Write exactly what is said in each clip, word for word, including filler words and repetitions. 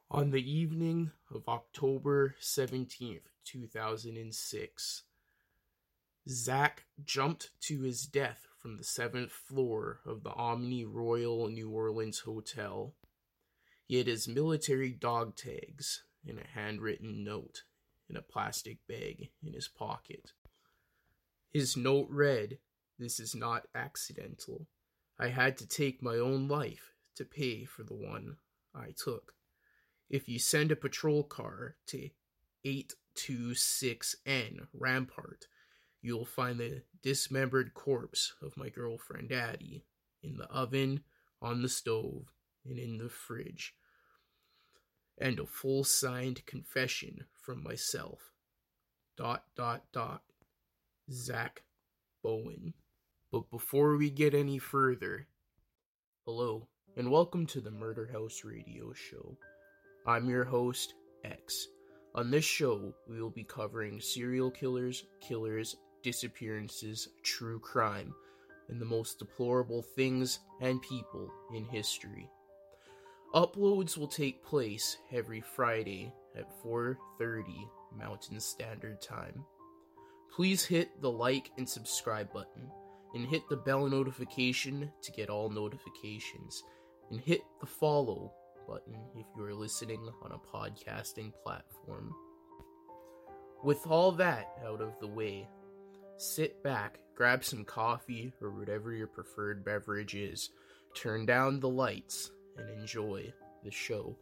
On the evening of October seventeenth, two thousand six, Zach jumped to his death from the seventh floor of the Omni Royal New Orleans Hotel. He had his military dog tags and a handwritten note in a plastic bag in his pocket. His note read, "This is not accidental. I had to take my own life to pay for the one I took. If you send a patrol car to eight two six N Rampart, you'll find the dismembered corpse of my girlfriend Addie in the oven, on the stove, and in the fridge. And a full signed confession from myself. Dot, dot, dot. Zach Bowen." But before we get any further, hello, and welcome to the Murder House Radio Show. I'm your host, X. On this show, we will be covering serial killers, killers, disappearances, true crime, and the most deplorable things and people in history. Uploads will take place every Friday at four thirty Mountain Standard Time. Please hit the like and subscribe button, and hit the bell notification to get all notifications, and hit the follow button if you are listening on a podcasting platform. With all that out of the way, sit back, grab some coffee or whatever your preferred beverage is, turn down the lights, and enjoy the show.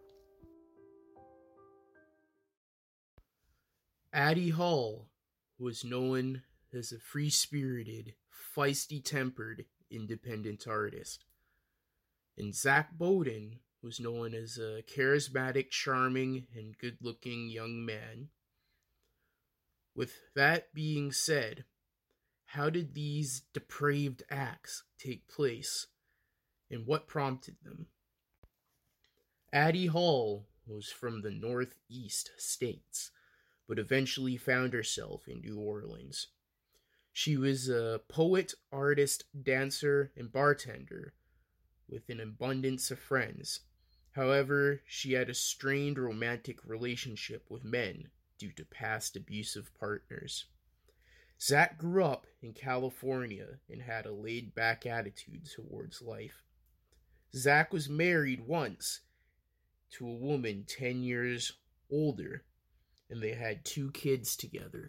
Addie Hall was known as a free-spirited, feisty-tempered, independent artist, and Zach Bowen was known as a charismatic, charming, and good-looking young man. With that being said, how did these depraved acts take place, and what prompted them? Addie Hall was from the Northeast states, but eventually found herself in New Orleans. She was a poet, artist, dancer, and bartender with an abundance of friends. However, she had a strained romantic relationship with men due to past abusive partners. Zach grew up in California and had a laid-back attitude towards life. Zach was married once to a woman ten years older, and they had two kids together.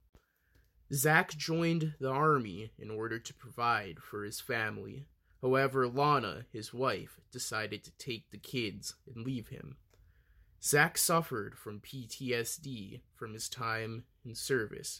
Zach joined the army in order to provide for his family. However, Lana, his wife, decided to take the kids and leave him. Zach suffered from P T S D from his time in service.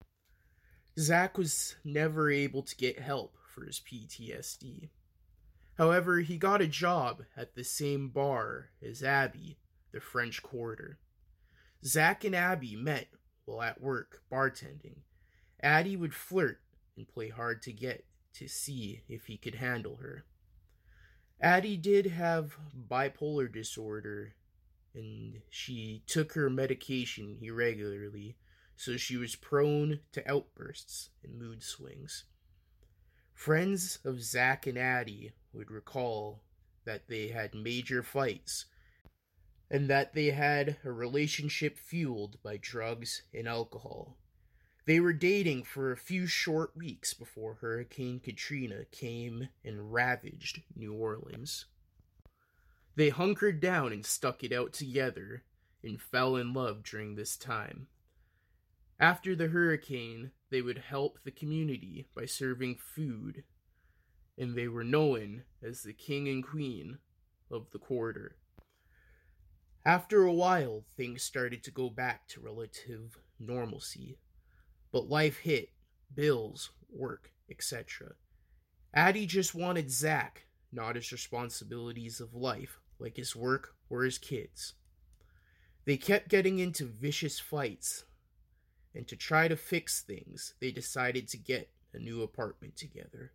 Zach was never able to get help for his P T S D. However, he got a job at the same bar as Abby, the French Quarter. Zach and Abby met while at work bartending. Addie would flirt and play hard to get to see if he could handle her. Addie did have bipolar disorder, and she took her medication irregularly, so she was prone to outbursts and mood swings. Friends of Zach and Addie would recall that they had major fights, and that they had a relationship fueled by drugs and alcohol. They were dating for a few short weeks before Hurricane Katrina came and ravaged New Orleans. They hunkered down and stuck it out together and fell in love during this time. After the hurricane, they would help the community by serving food, and they were known as the king and queen of the quarter. After a while, things started to go back to relative normalcy. But life hit, bills, work, et cetera. Addie just wanted Zach, not his responsibilities of life, like his work or his kids. They kept getting into vicious fights, and to try to fix things, they decided to get a new apartment together.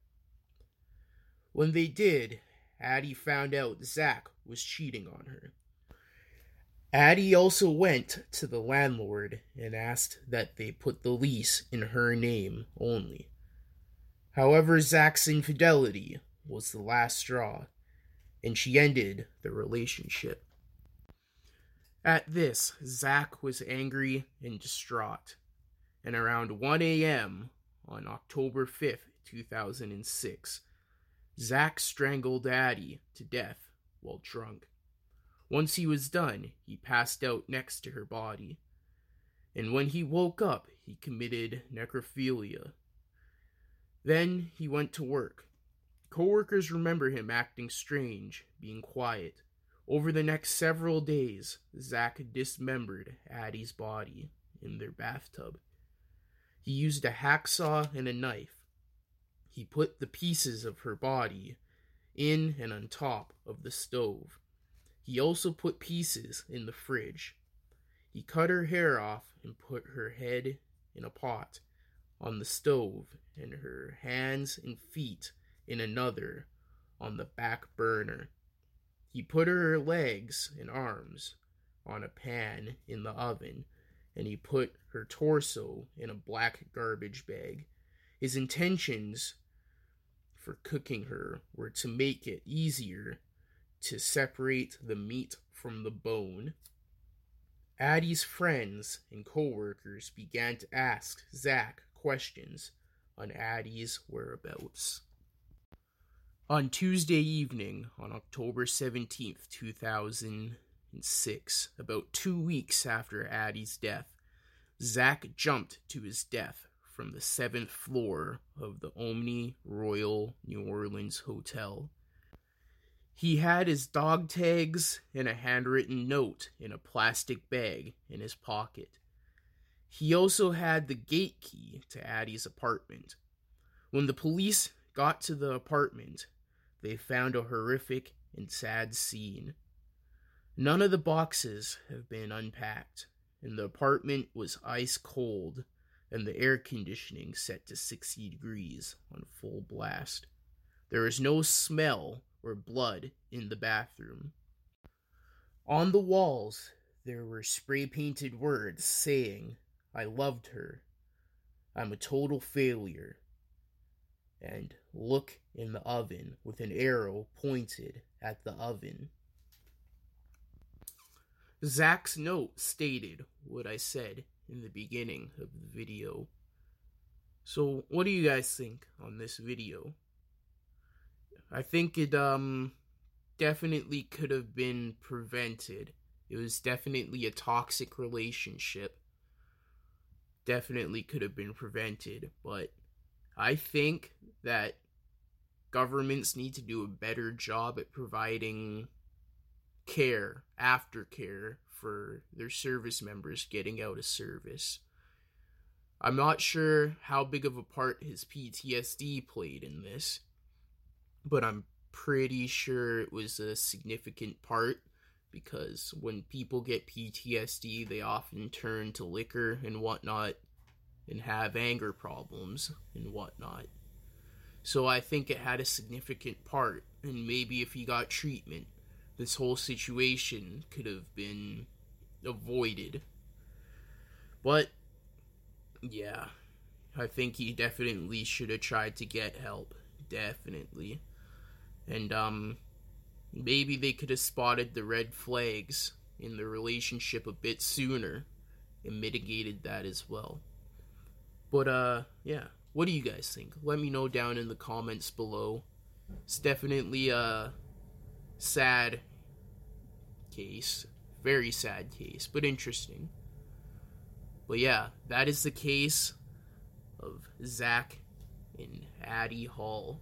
When they did, Addie found out Zach was cheating on her. Addie also went to the landlord and asked that they put the lease in her name only. However, Zach's infidelity was the last straw, and she ended the relationship. At this, Zach was angry and distraught, and around one a.m. on October fifth, two thousand six, Zach strangled Addie to death while drunk. Once he was done, he passed out next to her body, and when he woke up, he committed necrophilia. Then he went to work. Coworkers remember him acting strange, being quiet. Over the next several days, Zach dismembered Addie's body in their bathtub. He used a hacksaw and a knife. He put the pieces of her body in and on top of the stove. He also put pieces in the fridge. He cut her hair off and put her head in a pot on the stove and her hands and feet in another on the back burner. He put her legs and arms on a pan in the oven, and he put her torso in a black garbage bag. His intentions for cooking her were to make it easier to separate the meat from the bone. Addie's friends and coworkers began to ask Zach questions on Addie's whereabouts. On Tuesday evening, on October seventeenth, two thousand six, about two weeks after Addie's death, Zach jumped to his death from the seventh floor of the Omni Royal New Orleans Hotel. He had his dog tags and a handwritten note in a plastic bag in his pocket. He also had the gate key to Addie's apartment. When the police got to the apartment, they found a horrific and sad scene. None of the boxes have been unpacked, and the apartment was ice cold, and the air conditioning set to sixty degrees on full blast. There is no smell or blood in the bathroom. On the walls, there were spray-painted words saying, "I loved her," "I'm a total failure," and "look in the oven," with an arrow pointed at the oven. Zach's note stated what I said in the beginning of the video. So, what do you guys think on this video? I think it um definitely could have been prevented. It was definitely a toxic relationship. Definitely could have been prevented, but I think that governments need to do a better job at providing care, aftercare, for their service members getting out of service. I'm not sure how big of a part his P T S D played in this, but I'm pretty sure it was a significant part, because when people get P T S D, they often turn to liquor and whatnot and have anger problems and whatnot. So I think it had a significant part, and maybe if he got treatment, this whole situation could have been avoided. But, yeah, I think he definitely should have tried to get help. Definitely. And, um, maybe they could have spotted the red flags in the relationship a bit sooner and mitigated that as well. But, uh, yeah. What do you guys think? Let me know down in the comments below. It's definitely a sad case. Very sad case, but interesting. But yeah, that is the case of Zach and Addie Hall.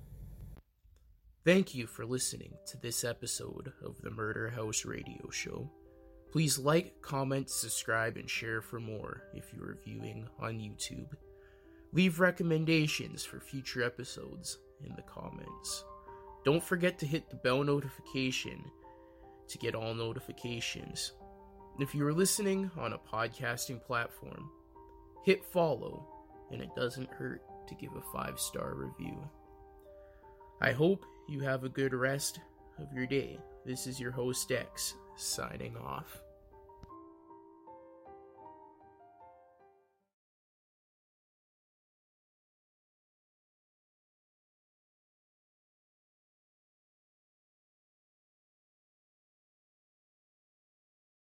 Thank you for listening to this episode of the Murder House Radio Show. Please like, comment, subscribe, and share for more if you are viewing on YouTube. Leave recommendations for future episodes in the comments. Don't forget to hit the bell notification to get all notifications. If you are listening on a podcasting platform, hit follow, and it doesn't hurt to give a five-star review. I hope you have a good rest of your day. This is your host X, signing off.